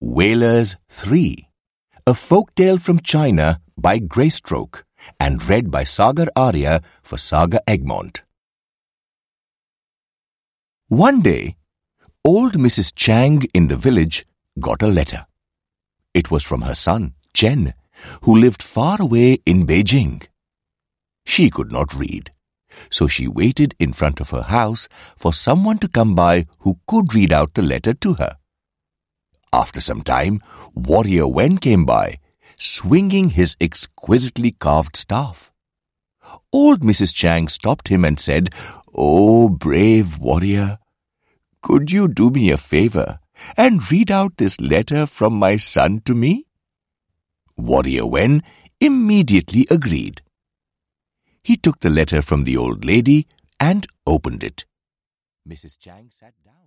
Whalers 3, a folktale from China by Greystoke and read by Sagar Arya for Saga Egmont. One day, old Mrs. Chang in the village got a letter. It was from her son, Chen, who lived far away in Beijing. She could not read, so she waited in front of her house for someone to come by who could read out the letter to her. After some time, Warrior Wen came by, swinging his exquisitely carved staff. Old Mrs. Chang stopped him and said, "Oh, brave warrior, could you do me a favor and read out this letter from my son to me?" Warrior Wen immediately agreed. He took the letter from the old lady and opened it. Mrs. Chang sat down.